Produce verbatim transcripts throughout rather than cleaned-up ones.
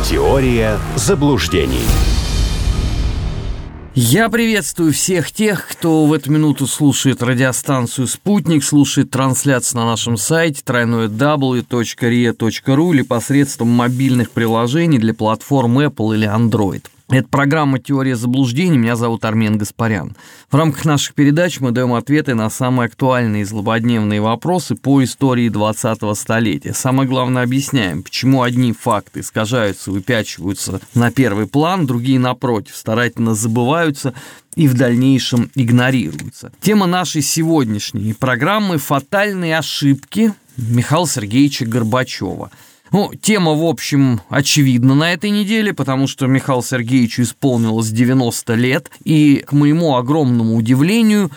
Теория заблуждений. Я приветствую всех тех, кто в эту минуту слушает радиостанцию «Спутник», слушает трансляцию на нашем сайте дабл ю дабл ю дабл ю точка риа точка ру или посредством мобильных приложений для платформ Apple или Android. Это программа «Теория заблуждений». Меня зовут Армен Гаспарян. В рамках наших передач мы даем ответы на самые актуальные и злободневные вопросы по истории двадцатого столетия. Самое главное, объясняем, почему одни факты искажаются, выпячиваются на первый план, другие, напротив, старательно забываются и в дальнейшем игнорируются. Тема нашей сегодняшней программы – «Фатальные ошибки» Михаила Сергеевича Горбачева. Ну, тема, в общем, очевидна на этой неделе, потому что Михаилу Сергеевичу исполнилось девяносто лет, и, к моему огромному удивлению,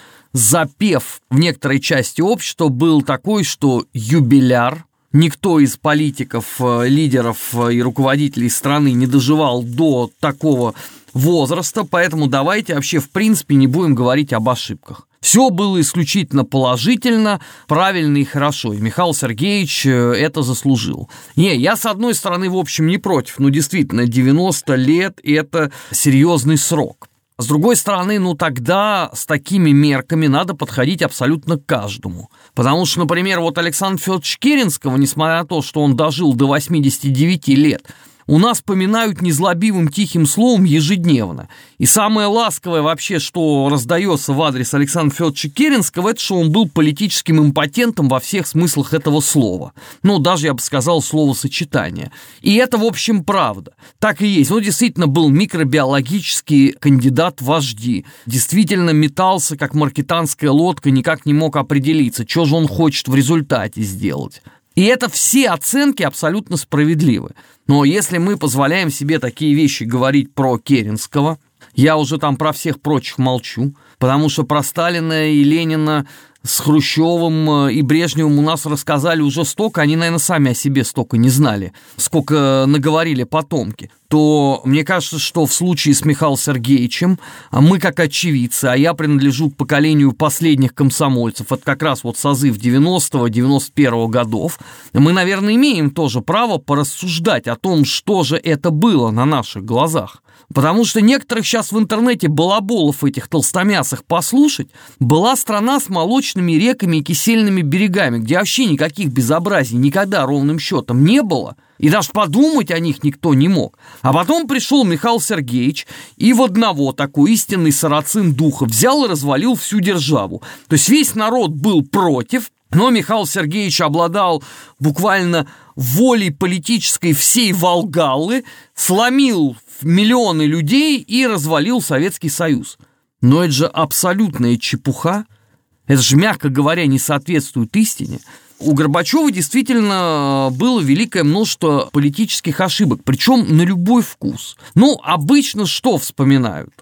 запев в некоторой части общества был такой, что юбиляр, никто из политиков, лидеров и руководителей страны не доживал до такого возраста, поэтому давайте вообще, в принципе, не будем говорить об ошибках. Все было исключительно положительно, правильно и хорошо, и Михаил Сергеевич это заслужил. Не, я, с одной стороны, в общем, не против, но действительно, девяносто лет – это серьезный срок. С другой стороны, ну тогда с такими мерками надо подходить абсолютно к каждому. Потому что, например, вот Александра Федоровича Керенского, несмотря на то, что он дожил до восьмидесяти девяти лет, у нас поминают незлобивым тихим словом ежедневно. И самое ласковое вообще, что раздается в адрес Александра Федоровича Керенского, это что он был политическим импотентом во всех смыслах этого слова. Ну, даже, я бы сказал, словосочетание. И это, в общем, правда. Так и есть. Он действительно был микробиологический кандидат в вожди. Действительно метался, как маркетанская лодка, никак не мог определиться, что же он хочет в результате сделать. И это все оценки абсолютно справедливы. Но если мы позволяем себе такие вещи говорить про Керенского, я уже там про всех прочих молчу, потому что про Сталина и Ленина с Хрущевым и Брежневым у нас рассказали уже столько, они, наверное, сами о себе столько не знали, сколько наговорили потомки, то мне кажется, что в случае с Михаилом Сергеевичем мы как очевидцы, а я принадлежу к поколению последних комсомольцев, это как раз вот созыв девяностого — девяносто первого годов, мы, наверное, имеем тоже право порассуждать о том, что же это было на наших глазах. Потому что некоторых сейчас в интернете балаболов этих толстомясых послушать, была страна с молочными реками и кисельными берегами, где вообще никаких безобразий никогда ровным счетом не было, и даже подумать о них никто не мог. А потом пришел Михаил Сергеевич и в одного такой истинный сарацин духа взял и развалил всю державу. То есть весь народ был против, но Михаил Сергеевич обладал буквально волей политической всей Волгаллы, сломил миллионы людей и развалил Советский Союз. Но это же абсолютная чепуха. Это же, мягко говоря, не соответствует истине. У Горбачева действительно было великое множество политических ошибок, причем на любой вкус. Ну, обычно что вспоминают?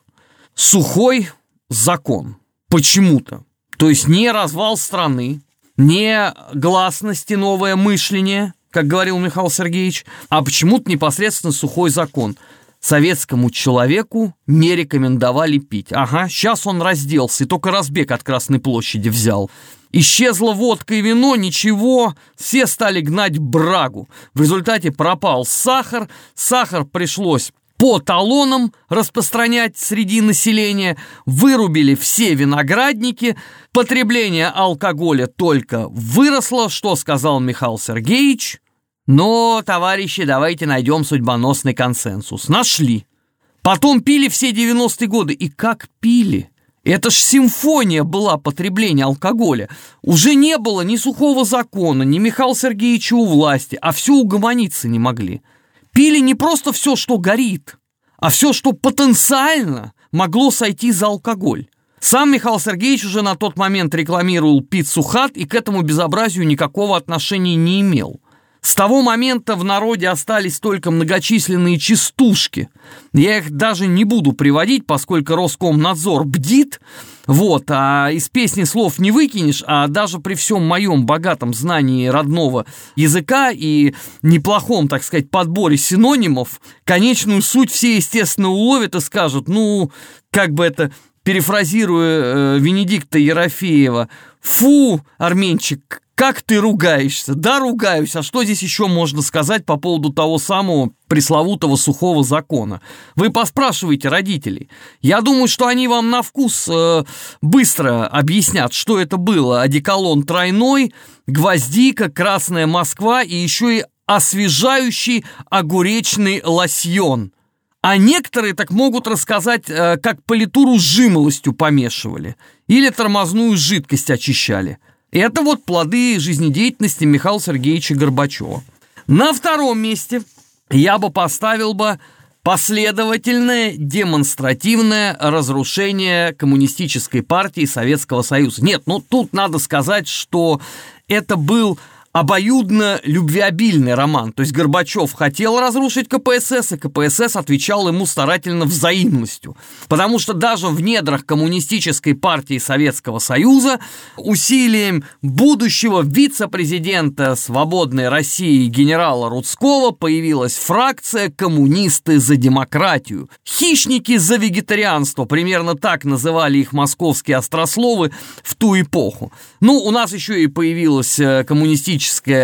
Сухой закон. Почему-то. То есть не развал страны, не гласность и новое мышление, как говорил Михаил Сергеевич, а почему-то непосредственно сухой закон. Советскому человеку не рекомендовали пить. Ага, сейчас он разделся, и только разбег от Красной площади взял. Исчезла водка и вино, ничего, все стали гнать брагу. В результате пропал сахар, сахар пришлось по талонам распространять среди населения, вырубили все виноградники, потребление алкоголя только выросло, что сказал Михаил Сергеевич. Но, товарищи, давайте найдем судьбоносный консенсус. Нашли. Потом пили все девяностые годы. И как пили? Это ж симфония была потребления алкоголя. Уже не было ни сухого закона, ни Михаила Сергеевича у власти, а все угомониться не могли. Пили не просто все, что горит, а все, что потенциально могло сойти за алкоголь. Сам Михаил Сергеевич уже на тот момент рекламировал пиццу «Хат» и к этому безобразию никакого отношения не имел. С того момента в народе остались только многочисленные частушки. Я их даже не буду приводить, поскольку Роскомнадзор бдит. Вот, а из песни слов не выкинешь, а даже при всем моем богатом знании родного языка и неплохом, так сказать, подборе синонимов, конечную суть все, естественно, уловят и скажут, ну, как бы это, перефразируя э, Венедикта Ерофеева, Фу, Арменчик, как ты ругаешься? Да, ругаюсь. А что здесь еще можно сказать по поводу того самого пресловутого сухого закона? Вы поспрашивайте родителей. Я думаю, что они вам на вкус э, быстро объяснят, что это было. Одеколон тройной, гвоздика, Красная Москва и еще и освежающий огуречный лосьон. А некоторые так могут рассказать, как политуру с жимолостью помешивали или тормозную жидкость очищали. Это вот плоды жизнедеятельности Михаила Сергеевича Горбачева. На втором месте я бы поставил бы последовательное демонстративное разрушение коммунистической партии Советского Союза. Нет, ну тут надо сказать, что это был обоюдно любвеобильный роман. То есть Горбачев хотел разрушить ка пэ эс эс, и ка пэ эс эс отвечал ему старательно взаимностью. Потому что даже в недрах коммунистической партии Советского Союза усилием будущего вице-президента «Свободной России» генерала Рудского появилась фракция «Коммунисты за демократию». «Хищники за вегетарианство», примерно так называли их московские острословы в ту эпоху. Ну, у нас еще и появилась коммунистическая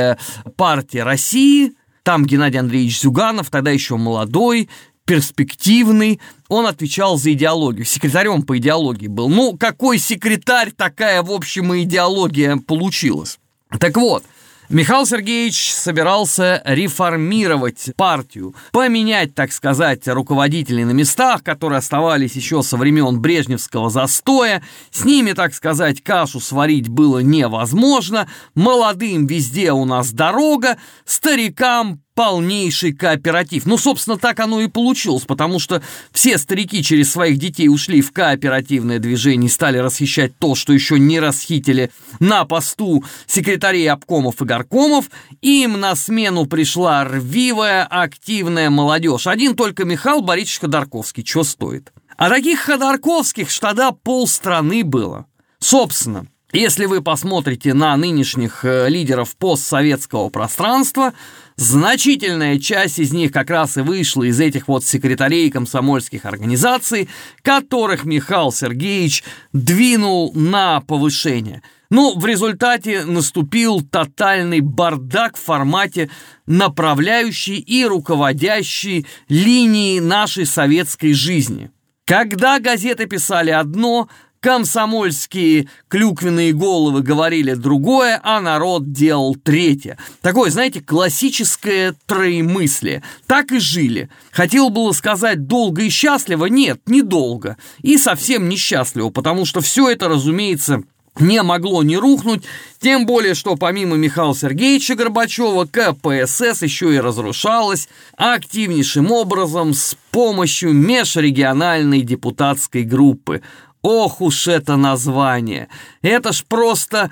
партия России, там Геннадий Андреевич Зюганов, тогда еще молодой, перспективный, он отвечал за идеологию, секретарем по идеологии был. Ну, какой секретарь, такая, в общем, и идеология получилась. Так вот, Михаил Сергеевич собирался реформировать партию, поменять, так сказать, руководителей на местах, которые оставались еще со времен брежневского застоя. С ними, так сказать, кашу сварить было невозможно. Молодым везде у нас дорога, старикам полнейший кооператив. Ну, собственно, так оно и получилось, потому что все старики через своих детей ушли в кооперативное движение и стали расхищать то, что еще не расхитили на посту секретарей обкомов и горкомов. Им на смену пришла рвивая, активная молодежь. Один только Михаил Борисович Ходорковский, чего стоит. А таких Ходорковских тогда полстраны было. Собственно, если вы посмотрите на нынешних лидеров постсоветского пространства, значительная часть из них как раз и вышла из этих вот секретарей комсомольских организаций, которых Михаил Сергеевич двинул на повышение. Ну, в результате наступил тотальный бардак в формате направляющей и руководящей линии нашей советской жизни. Когда газеты писали одно, комсомольские клюквенные головы говорили другое, а народ делал третье. Такое, знаете, классическое троемыслие. Так и жили. Хотел было сказать долго и счастливо, нет, недолго. И совсем несчастливо, потому что все это, разумеется, не могло не рухнуть, тем более, что помимо Михаила Сергеевича Горбачева ка пэ эс эс еще и разрушалась активнейшим образом с помощью межрегиональной депутатской группы. Ох уж это название! Это ж просто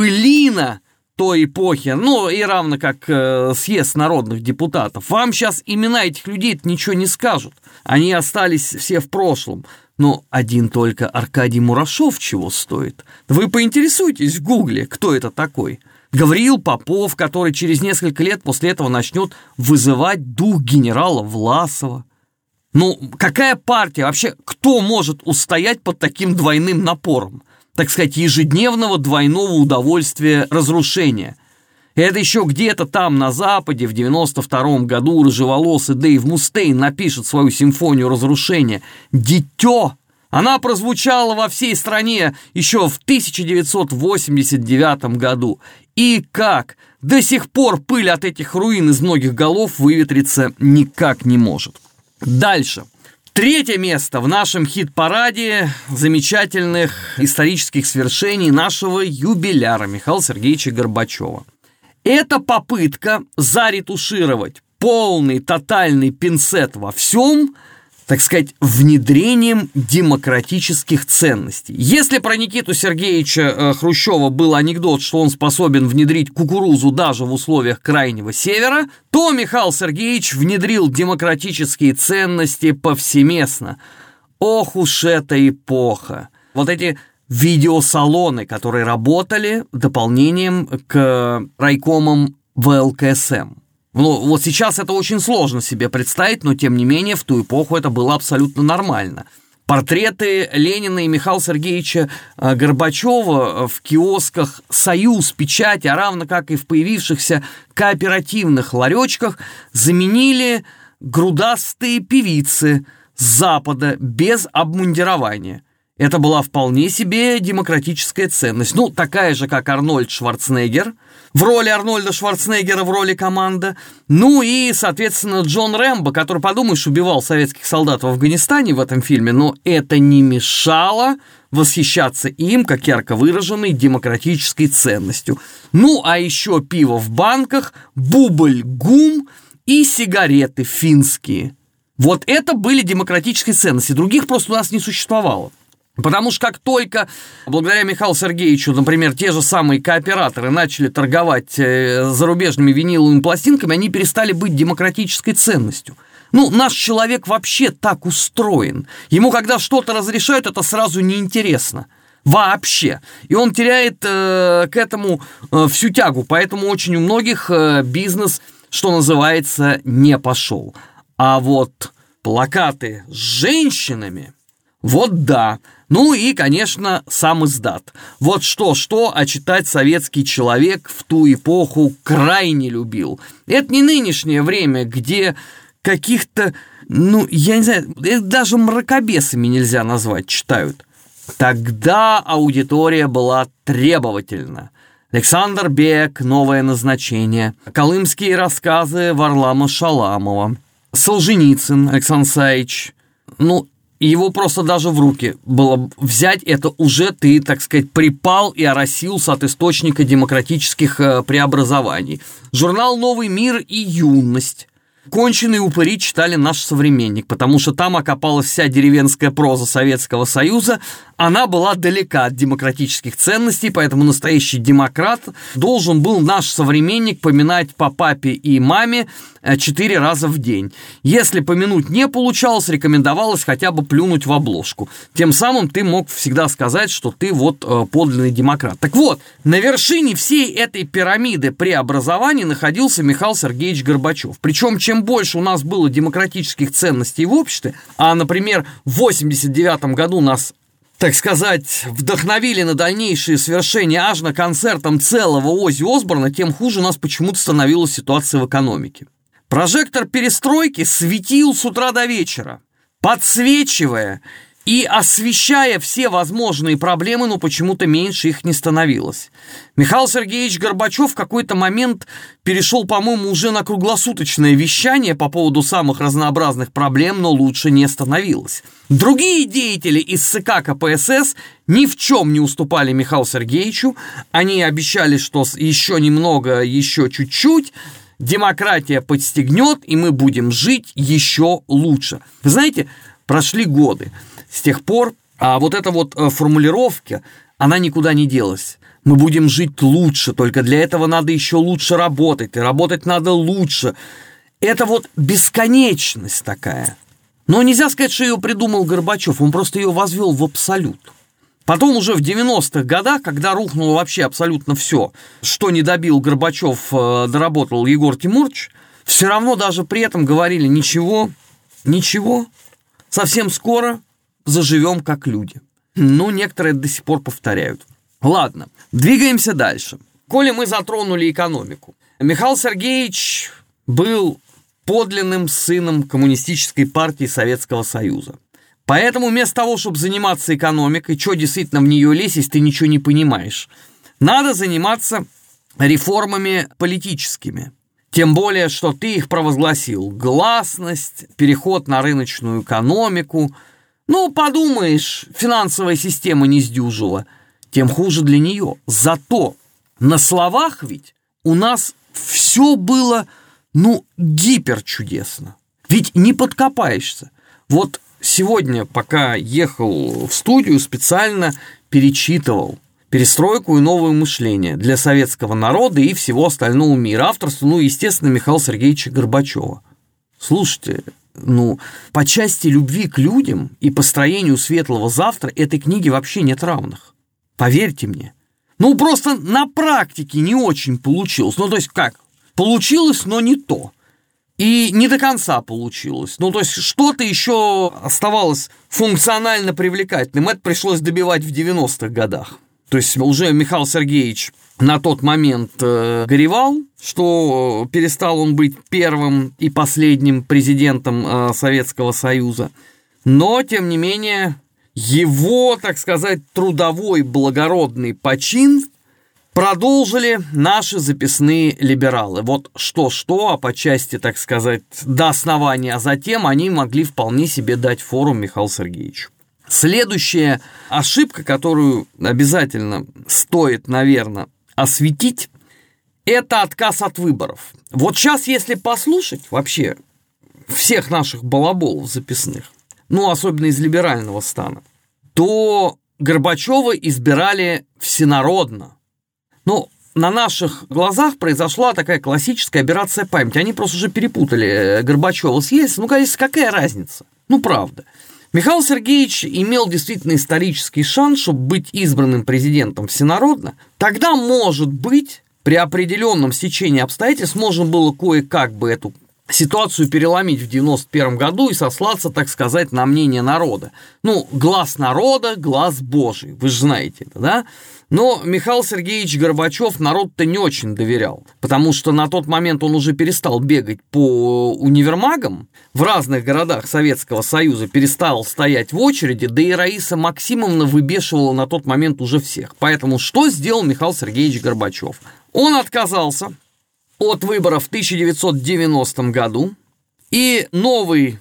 былина той эпохи, ну и равно как э, съезд народных депутатов. Вам сейчас имена этих людей ничего не скажут. Они остались все в прошлом. Но один только Аркадий Мурашов чего стоит? Вы поинтересуйтесь в гугле, кто это такой. Гавриил Попов, который через несколько лет после этого начнет вызывать дух генерала Власова. Ну, какая партия, вообще, кто может устоять под таким двойным напором? Так сказать, ежедневного двойного удовольствия разрушения. Это еще где-то там на Западе в девяносто втором году рыжеволосый Дэйв Мустейн напишет свою симфонию разрушения «Дитё». Она прозвучала во всей стране еще в тысяча девятьсот восемьдесят девятом году. И как? До сих пор пыль от этих руин из многих голов выветриться никак не может. Дальше. Третье место в нашем хит-параде замечательных исторических свершений нашего юбиляра Михаила Сергеевича Горбачева. Это попытка заретушировать полный, тотальный пинцет во всем, так сказать, внедрением демократических ценностей. Если про Никиту Сергеевича Хрущева был анекдот, что он способен внедрить кукурузу даже в условиях Крайнего Севера, то Михаил Сергеевич внедрил демократические ценности повсеместно. Ох уж эта эпоха! Вот эти видеосалоны, которые работали дополнением к райкомам вэ эл ка эс эм. Ну, вот сейчас это очень сложно себе представить, но тем не менее в ту эпоху это было абсолютно нормально. Портреты Ленина и Михаила Сергеевича Горбачева в киосках «Союз», «Печать», а равно как и в появившихся кооперативных ларечках, заменили грудастые певицы с Запада без обмундирования. Это была вполне себе демократическая ценность. Ну, такая же, как Арнольд Шварценеггер в роли Арнольда Шварценеггера в роли команда. Ну и, соответственно, Джон Рэмбо, который, подумаешь, убивал советских солдат в Афганистане в этом фильме, но это не мешало восхищаться им как ярко выраженной демократической ценностью. Ну, а еще пиво в банках, бубль ГУМ и сигареты финские. Вот это были демократические ценности. Других просто у нас не существовало. Потому что как только, благодаря Михаилу Сергеевичу, например, те же самые кооператоры начали торговать зарубежными виниловыми пластинками, они перестали быть демократической ценностью. Ну, наш человек вообще так устроен. Ему, когда что-то разрешают, это сразу неинтересно. Вообще. И он теряет э, к этому э, всю тягу. Поэтому очень у многих э, бизнес, что называется, не пошел. А вот плакаты с женщинами, вот да. Ну и, конечно, сам издат. Вот что-что, а читать советский человек в ту эпоху крайне любил. Это не нынешнее время, где каких-то, ну, я не знаю, даже мракобесами нельзя назвать, читают. Тогда аудитория была требовательна. Александр Бек, «Новое назначение», колымские рассказы Варлама Шаламова, Солженицын Александр Саич, ну, его просто даже в руки было взять, это уже ты, так сказать, припал и оросился от источника демократических преобразований. Журнал «Новый мир» и «Юность». «Конченые упыри» читали «Наш современник», потому что там окопалась вся деревенская проза Советского Союза. Она была далека от демократических ценностей, поэтому настоящий демократ должен был «Наш современник» поминать по папе и маме четыре раза в день. Если помянуть не получалось, рекомендовалось хотя бы плюнуть в обложку. Тем самым ты мог всегда сказать, что ты вот подлинный демократ. Так вот, на вершине всей этой пирамиды преобразований находился Михаил Сергеевич Горбачев. Причем, чем больше у нас было демократических ценностей в обществе, а, например, в восемьдесят девятом году нас, так сказать, вдохновили на дальнейшие свершения аж на концертом целого Оззи Осборна, тем хуже у нас почему-то становилась ситуация в экономике. Прожектор перестройки светил с утра до вечера, подсвечивая и освещая все возможные проблемы, но почему-то меньше их не становилось. Михаил Сергеевич Горбачев в какой-то момент перешел, по-моему, уже на круглосуточное вещание по поводу самых разнообразных проблем, но лучше не становилось. Другие деятели из ЦК ка пэ эс эс ни в чем не уступали Михаилу Сергеевичу. Они обещали, что еще немного, еще чуть-чуть, демократия подстегнет, и мы будем жить еще лучше. Вы знаете, прошли годы. С тех пор, а вот эта вот формулировка, она никуда не делась. Мы будем жить лучше, только для этого надо еще лучше работать, и работать надо лучше. Это вот бесконечность такая. Но нельзя сказать, что ее придумал Горбачев, он просто ее возвел в абсолют. Потом уже в девяностых годах, когда рухнуло вообще абсолютно все, что не добил Горбачев, доработал Егор Тимурович, все равно даже при этом говорили: ничего, ничего, совсем скоро заживем как люди. Ну, некоторые до сих пор повторяют. Ладно, двигаемся дальше. Коли мы затронули экономику. Михаил Сергеевич был подлинным сыном Коммунистической партии Советского Союза. Поэтому вместо того, чтобы заниматься экономикой, что действительно в нее лезть, если ты ничего не понимаешь, надо заниматься реформами политическими. Тем более, что ты их провозгласил. Гласность, переход на рыночную экономику. Ну, подумаешь, финансовая система не сдюжила. Тем хуже для нее. Зато на словах ведь у нас все было, ну, гиперчудесно. Ведь не подкопаешься. Вот сегодня, пока ехал в студию, специально перечитывал «Перестройку и новое мышление» для советского народа и всего остального мира. Авторство, ну, естественно, Михаила Сергеевича Горбачева. Слушайте, ну, по части любви к людям и построению светлого завтра этой книги вообще нет равных. Поверьте мне. Ну, просто на практике не очень получилось. Ну, то есть как? Получилось, но не то. и не до конца получилось. Ну, то есть что-то еще оставалось функционально привлекательным. Это пришлось добивать в девяностых годах. То есть уже Михаил Сергеевич на тот момент э, горевал, что перестал он быть первым и последним президентом э, Советского Союза. Но, тем не менее, его, так сказать, трудовой благородный почин продолжили наши записные либералы. Вот что-что, а по части, так сказать, до основания, а затем они могли вполне себе дать фору Михаилу Сергеевичу. Следующая ошибка, которую обязательно стоит, наверное, осветить, это отказ от выборов. Вот сейчас, если послушать вообще всех наших балаболов записных, ну, особенно из либерального стана, то Горбачева избирали всенародно. Ну, на наших глазах произошла такая классическая операция памяти. Они просто уже перепутали Горбачева с Ельциным. Ну, конечно, какая разница? Ну, правда. Михаил Сергеевич имел действительно исторический шанс, чтобы быть избранным президентом всенародно. Тогда, может быть, при определенном стечении обстоятельств можно было кое-как бы эту ситуацию переломить в девяносто первом году и сослаться, так сказать, на мнение народа. Ну, глаз народа, глаз Божий, вы же знаете это, да? Но Михаил Сергеевич Горбачев народ-то не очень доверял, потому что на тот момент он уже перестал бегать по универмагам, в разных городах Советского Союза перестал стоять в очереди, да и Раиса Максимовна выбешивала на тот момент уже всех. Поэтому что сделал Михаил Сергеевич Горбачев? Он отказался от выборов в тысяча девятьсот девяностом году, и новый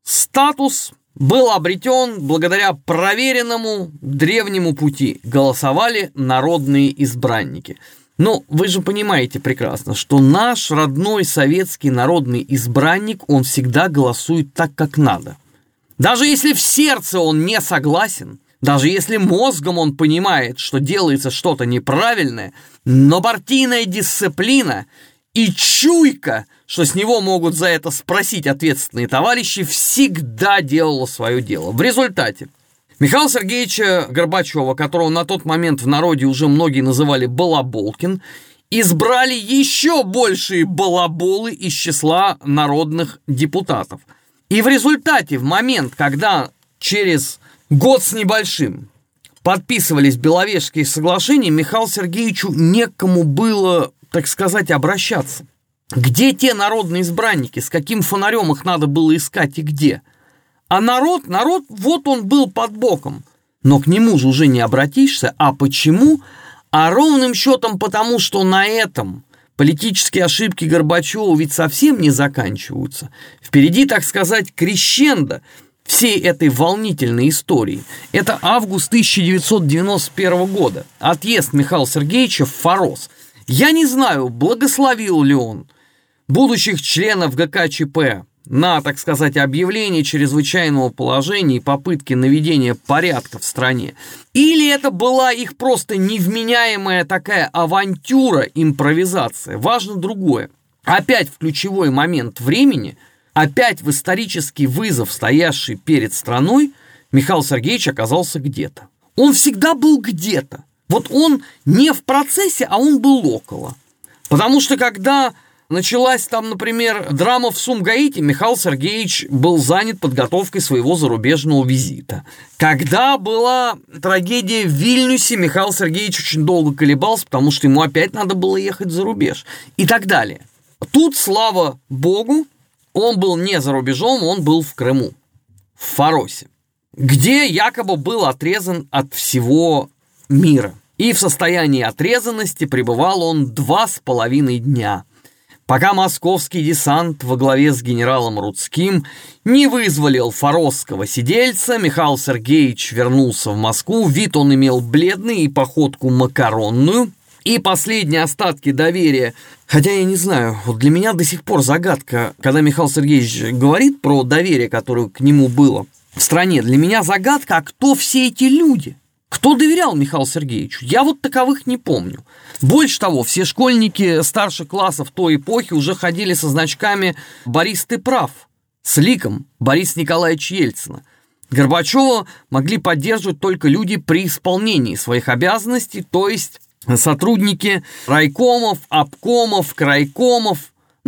статус был обретен благодаря проверенному древнему пути. Голосовали народные избранники. Но вы же понимаете прекрасно, что наш родной советский народный избранник, он всегда голосует так, как надо. Даже если в сердце он не согласен, даже если мозгом он понимает, что делается что-то неправильное, но партийная дисциплина и чуйка, что с него могут за это спросить ответственные товарищи, всегда делала свое дело. В результате Михаила Сергеевича Горбачева, которого на тот момент в народе уже многие называли Балаболкин, избрали еще большие балаболы из числа народных депутатов. И в результате, в момент, когда через год с небольшим подписывались Беловежские соглашения, Михаилу Сергеевичу некому было, так сказать, обращаться. Где те народные избранники, с каким фонарем их надо было искать и где? А народ, народ, вот он был под боком. Но к нему же уже не обратишься. А почему? А ровным счетом потому, что на этом политические ошибки Горбачева ведь совсем не заканчиваются. Впереди, так сказать, крещендо всей этой волнительной истории. Это август тысяча девятьсот девяносто первого года. Отъезд Михаила Сергеевича в Форос. Я не знаю, благословил ли он будущих членов ГКЧП на, так сказать, объявление чрезвычайного положения и попытки наведения порядка в стране. Или это была их просто невменяемая такая авантюра, импровизация. Важно другое. Опять в ключевой момент времени, опять в исторический вызов, стоявший перед страной, Михаил Сергеевич оказался где-то. Он всегда был где-то. Вот он не в процессе, а он был около. Потому что когда началась там, например, драма в Сумгаите, Михаил Сергеевич был занят подготовкой своего зарубежного визита. Когда была трагедия в Вильнюсе, Михаил Сергеевич очень долго колебался, потому что ему опять надо было ехать за рубеж. И так далее. Тут, слава богу, он был не за рубежом, он был в Крыму, в Форосе, где якобы был отрезан от всего мира. И в состоянии отрезанности пребывал он два с половиной дня, пока московский десант во главе с генералом Рудским не вызволил форосского сидельца. Михаил Сергеевич вернулся в Москву, вид он имел бледный и походку макаронную, и последние остатки доверия, хотя я не знаю, вот для меня до сих пор загадка, когда Михаил Сергеевич говорит про доверие, которое к нему было в стране, для меня загадка, а кто все эти люди? Кто доверял Михаилу Сергеевичу? Я вот таковых не помню. Больше того, все школьники старших классов той эпохи уже ходили со значками «Борис, ты прав», с ликом Бориса Николаевича Ельцина. Горбачева могли поддерживать только люди при исполнении своих обязанностей, то есть сотрудники райкомов, обкомов, крайкомов,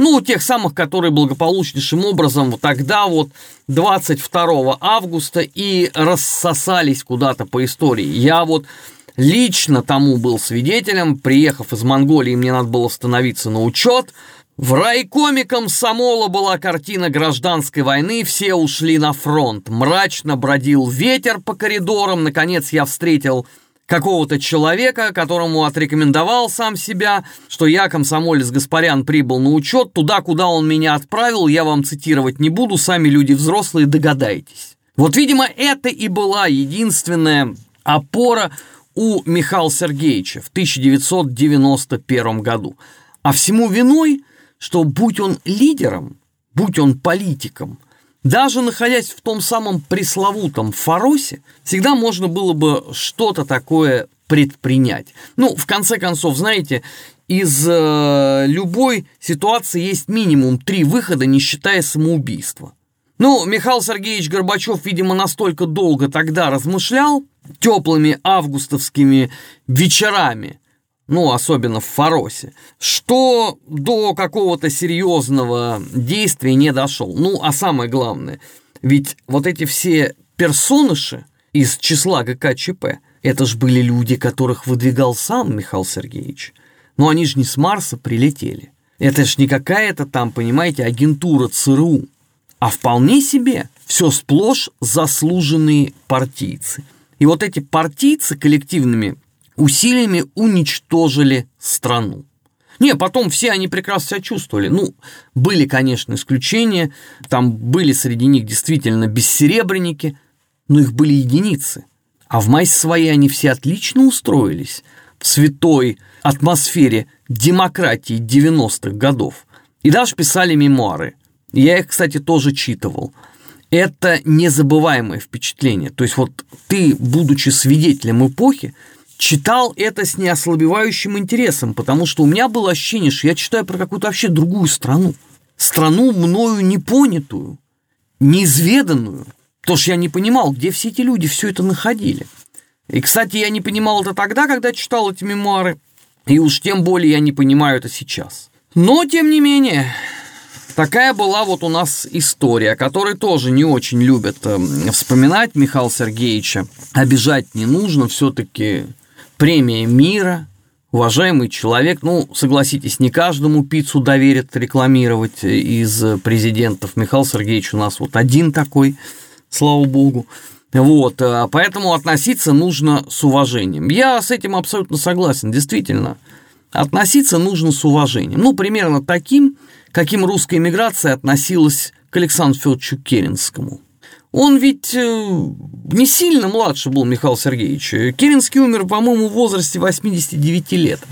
Ну, тех самых, которые благополучнейшим образом тогда вот двадцать второго августа и рассосались куда-то по истории. Я вот лично тому был свидетелем. Приехав из Монголии, мне надо было становиться на учет. В райкоме комсомола была картина гражданской войны, все ушли на фронт. Мрачно бродил ветер по коридорам. Наконец я встретил какого-то человека, которому отрекомендовал сам себя, что я, комсомолец Гаспарян, прибыл на учет. Туда, куда он меня отправил, я вам цитировать не буду, сами люди взрослые, догадаетесь. Вот, видимо, это и была единственная опора у Михаила Сергеевича в тысяча девятьсот девяносто первом году. А всему виной, что будь он лидером, будь он политиком, даже находясь в том самом пресловутом Фаросе, всегда можно было бы что-то такое предпринять. Ну, в конце концов, знаете, из э, любой ситуации есть минимум три выхода, не считая самоубийства. Ну, Михаил Сергеевич Горбачев, видимо, настолько долго тогда размышлял теплыми августовскими вечерами, ну, особенно в Фаросе, что до какого-то серьезного действия не дошел. Ну, а самое главное, ведь вот эти все персоныши из числа ГКЧП, это ж были люди, которых выдвигал сам Михаил Сергеевич. Но они же не с Марса прилетели. Это ж не какая-то там, понимаете, агентура ЦРУ, а вполне себе все сплошь заслуженные партийцы. И вот эти партийцы коллективными усилиями уничтожили страну. Не, потом все они прекрасно себя чувствовали. Ну, были, конечно, исключения. Там были среди них действительно бессеребренники, но их были единицы. А в массе своей они все отлично устроились в святой атмосфере демократии девяностых годов. И даже писали мемуары. Я их, кстати, тоже читывал. Это незабываемое впечатление. То есть вот ты, будучи свидетелем эпохи, читал это с неослабевающим интересом, потому что у меня было ощущение, что я читаю про какую-то вообще другую страну. Страну мною непонятую, неизведанную. Потому что я не понимал, где все эти люди все это находили. И, кстати, я не понимал это тогда, когда читал эти мемуары, и уж тем более я не понимаю это сейчас. Но, тем не менее, такая была вот у нас история, которую тоже не очень любят вспоминать Михаила Сергеевича. Обижать не нужно, все-таки премия мира, уважаемый человек. Ну, согласитесь, не каждому пиццу доверят рекламировать из президентов. Михаил Сергеевич у нас вот один такой, слава богу. Вот, поэтому относиться нужно с уважением. Я с этим абсолютно согласен, действительно. Относиться нужно с уважением. Ну, примерно таким, каким русская эмиграция относилась к Александру Федоровичу Керенскому. Он ведь не сильно младше был Михаил Сергеевич. Керенский умер, по-моему, в возрасте восьмидесяти девяти лет.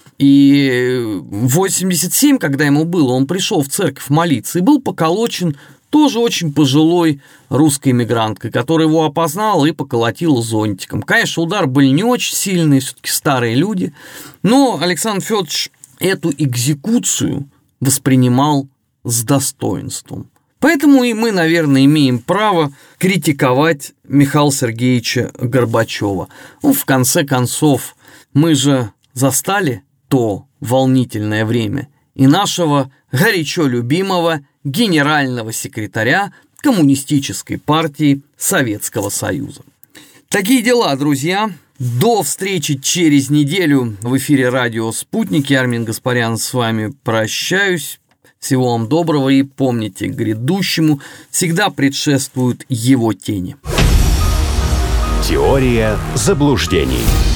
И в восемьдесят семь, когда ему было, он пришел в церковь молиться и был поколочен тоже очень пожилой русской эмигранткой, которая его опознала и поколотила зонтиком. Конечно, удары были не очень сильные, все-таки старые люди, но Александр Федорович эту экзекуцию воспринимал с достоинством. Поэтому и мы, наверное, имеем право критиковать Михаила Сергеевича Горбачева. Ну, в конце концов, мы же застали то волнительное время и нашего горячо любимого генерального секретаря Коммунистической партии Советского Союза. Такие дела, друзья. До встречи через неделю в эфире радио «Спутник». Я, Армин Гаспарян, с вами прощаюсь. Всего вам доброго и помните, грядущему всегда предшествуют его тени. Теория заблуждений.